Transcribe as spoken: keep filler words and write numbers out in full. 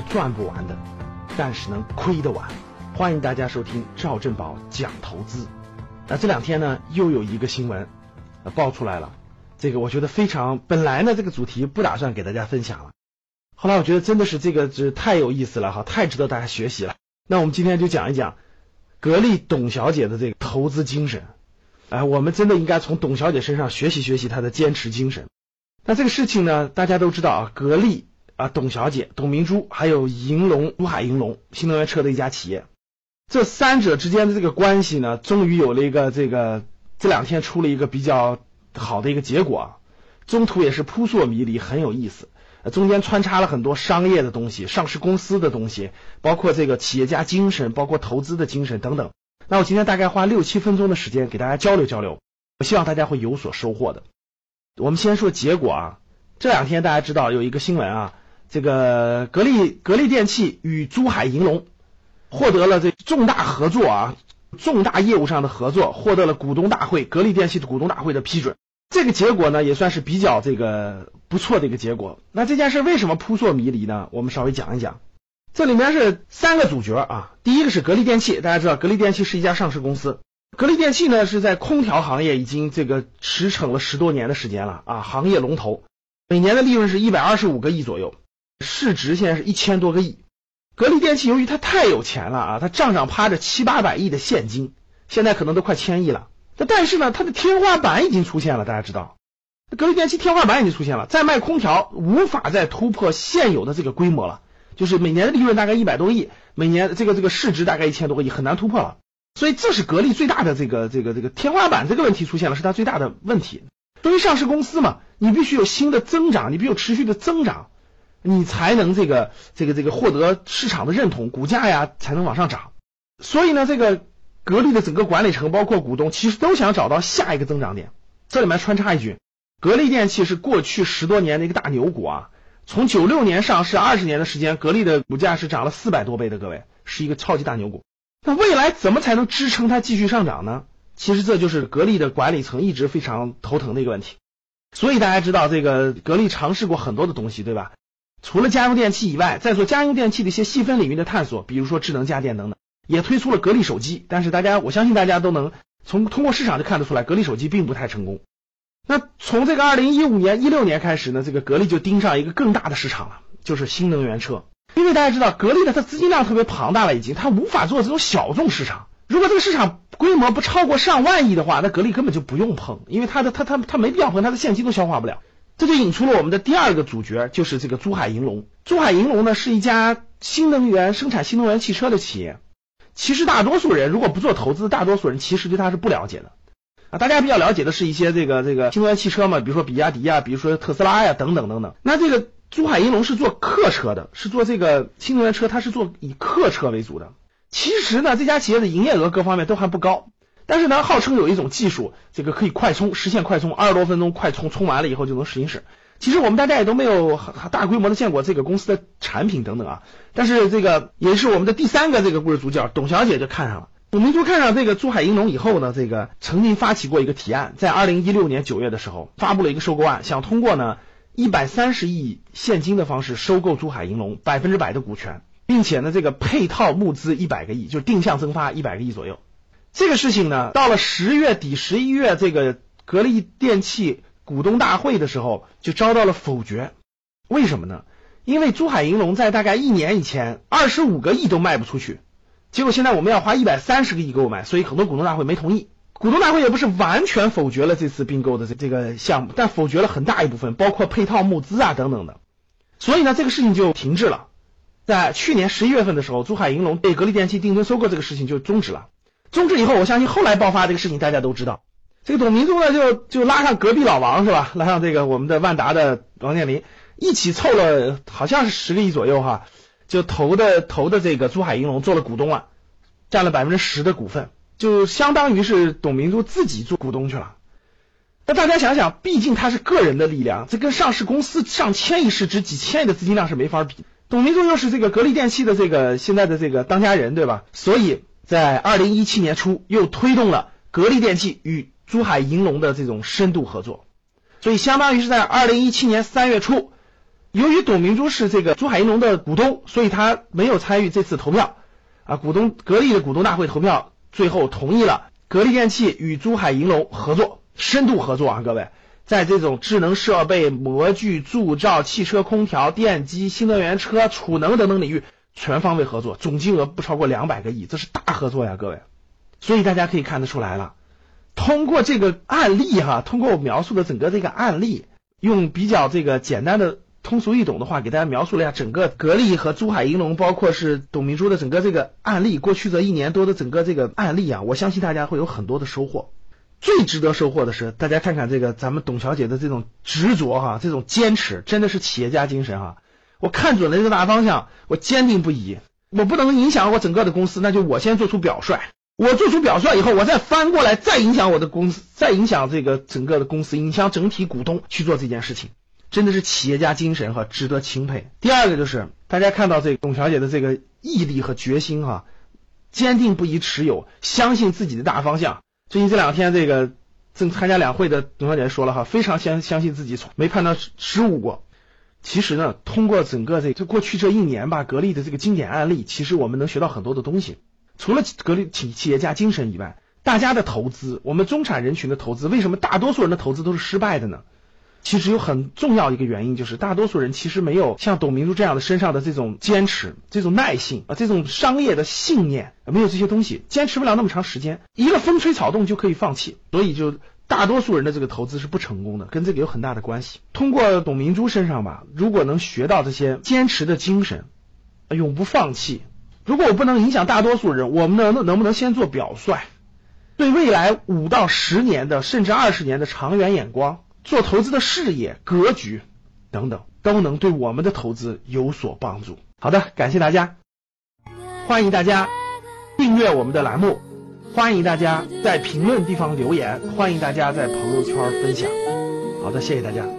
赚不完的，但是能亏得完。欢迎大家收听赵正宝讲投资。那这两天呢，又有一个新闻呃爆出来了，这个我觉得非常，本来呢这个主题不打算给大家分享了，后来我觉得真的是这个是太有意思了哈，太值得大家学习了。那我们今天就讲一讲格力董小姐的这个投资精神，哎、呃，我们真的应该从董小姐身上学习学习她的坚持精神。那这个事情呢，大家都知道啊，格力啊，董小姐、董明珠还有银龙、珠海银龙新能源车的一家企业，这三者之间的这个关系呢，终于有了一个这个这两天出了一个比较好的一个结果啊，中途也是扑朔迷离，很有意思。中间穿插了很多商业的东西、上市公司的东西，包括这个企业家精神，包括投资的精神等等。那我今天大概花六七分钟的时间给大家交流交流，我希望大家会有所收获的。我们先说结果啊，这两天大家知道有一个新闻啊，这个格力格力电器与珠海银龙获得了这重大合作啊，重大业务上的合作，获得了股东大会格力电器的股东大会的批准。这个结果呢，也算是比较这个不错的一个结果。那这件事为什么扑朔迷离呢？我们稍微讲一讲。这里面是三个主角啊，第一个是格力电器，大家知道格力电器是一家上市公司。格力电器呢是在空调行业已经这个驰骋了十多年的时间了啊，行业龙头，每年的利润是一百二十五个亿左右，市值现在是一千多个亿。格力电器由于它太有钱了啊，它账上趴着七八百亿的现金，现在可能都快千亿了。但是呢，它的天花板已经出现了，大家知道，格力电器天花板已经出现了，再卖空调无法再突破现有的这个规模了，就是每年的利润大概一百多亿，每年这个这个市值大概一千多个亿，很难突破了。所以这是格力最大的这个这个这个天花板这个问题出现了，是它最大的问题。对于上市公司嘛，你必须有新的增长，你必须有持续的增长，你才能这个这个这个获得市场的认同，股价呀才能往上涨。所以呢，这个格力的整个管理层包括股东其实都想找到下一个增长点。这里面穿插一句，格力电器是过去十多年的一个大牛股啊，从九六年上市二十年的时间，格力的股价是涨了四百多倍的，各位是一个超级大牛股。那未来怎么才能支撑它继续上涨呢？其实这就是格力的管理层一直非常头疼的一个问题。所以大家知道这个格力尝试过很多的东西，对吧？除了家用电器以外，在做家用电器的一些细分领域的探索，比如说智能家电等等，也推出了格力手机，但是大家我相信大家都能从通过市场就看得出来，格力手机并不太成功。那从这个二零一五年一六年开始呢，这个格力就盯上一个更大的市场了，就是新能源车。因为大家知道格力的它资金量特别庞大了，已经它无法做这种小众市场，如果这个市场规模不超过上万亿的话，那格力根本就不用碰，因为它的它它它没必要碰，它的现金都消化不了。这就引出了我们的第二个主角，就是这个珠海银龙。珠海银龙呢是一家新能源生产新能源汽车的企业。其实大多数人如果不做投资，大多数人其实对它是不了解的啊。大家比较了解的是一些这个这个新能源汽车嘛，比如说比亚迪啊，比如说特斯拉呀、啊、等等等等。那这个珠海银龙是做客车的，是做这个新能源车，它是做以客车为主的。其实呢，这家企业的营业额各方面都还不高，但是呢，号称有一种技术，这个可以快充，实现快充，二十多分钟快充，充完了以后就能行驶。其实我们大家也都没有大规模的见过这个公司的产品等等啊，但是这个也是我们的第三个这个故事主角，董小姐就看上了。董明珠看上这个珠海银龙以后呢，这个曾经发起过一个提案，在二零一六年九月的时候发布了一个收购案，想通过呢一百三十亿现金的方式收购珠海银龙百分之百的股权，并且呢这个配套募资一百个亿，就是定向增发一百个亿左右。这个事情呢，到了十月底十一月这个格力电器股东大会的时候就遭到了否决。为什么呢？因为珠海银龙在大概一年以前二十五个亿都卖不出去，结果现在我们要花一百三十个亿购买，所以很多股东大会没同意。股东大会也不是完全否决了这次并购的这个项目，但否决了很大一部分，包括配套募资啊等等的。所以呢，这个事情就停滞了。在去年十一月份的时候，珠海银龙被格力电器定增收购这个事情就终止了。终止以后，我相信后来爆发这个事情大家都知道。这个董明珠呢就就拉上隔壁老王是吧，拉上这个我们的万达的王健林，一起凑了好像是十个亿左右哈，就投的投的这个珠海银龙做了股东了，占了百分之十的股份，就相当于是董明珠自己做股东去了。那大家想想，毕竟它是个人的力量，这跟上市公司上千亿市值几千亿的资金量是没法比。董明珠又是这个格力电器的这个现在的这个当家人对吧，所以在二零一七年初又推动了格力电器与珠海银龙的这种深度合作，所以相当于是在二零一七年三月初， 由于董明珠是这个珠海银隆的股东，所以他没有参与这次投票啊。股东格力的股东大会投票最后同意了格力电器与珠海银隆合作，深度合作啊，各位，在这种智能设备、模具、铸造、汽车空调、电机、新能源车、储能等等领域全方位合作，总金额不超过两百个亿，这是大合作呀，各位。所以大家可以看得出来了，通过这个案例哈，通过我描述的整个这个案例，用比较这个简单的通俗易懂的话给大家描述了一下整个格力和珠海银隆，包括是董明珠的整个这个案例，过去这一年多的整个这个案例啊，我相信大家会有很多的收获。最值得收获的是，大家看看这个咱们董小姐的这种执着哈，这种坚持，真的是企业家精神哈。我看准了这个大方向，我坚定不移，我不能影响我整个的公司，那就我先做出表率，我做出表率以后，我再翻过来再影响我的公司，再影响这个整个的公司，影响整体股东去做这件事情，真的是企业家精神哈，值得钦佩。第二个就是大家看到这个董小姐的这个毅力和决心哈，坚定不移持有，相信自己的大方向。最近这两天这个正参加两会的董小姐说了哈，非常相相信自己没判断失误过。其实呢，通过整个这这过去这一年吧，格力的这个经典案例，其实我们能学到很多的东西。除了格力企企业家精神以外，大家的投资，我们中产人群的投资，为什么大多数人的投资都是失败的呢？其实有很重要一个原因，就是大多数人其实没有像董明珠这样的身上的这种坚持、这种耐性啊、这种商业的信念，没有这些东西，坚持不了那么长时间，一个风吹草动就可以放弃，所以就大多数人的这个投资是不成功的，跟这个有很大的关系。通过董明珠身上吧，如果能学到这些坚持的精神，永不放弃。如果我不能影响大多数人，我们能能不能先做表率，对未来五到十年的甚至二十年的长远眼光，做投资的视野、格局等等，都能对我们的投资有所帮助。好的，感谢大家，欢迎大家订阅我们的栏目，欢迎大家在评论地方留言，欢迎大家在朋友圈分享。好的，谢谢大家。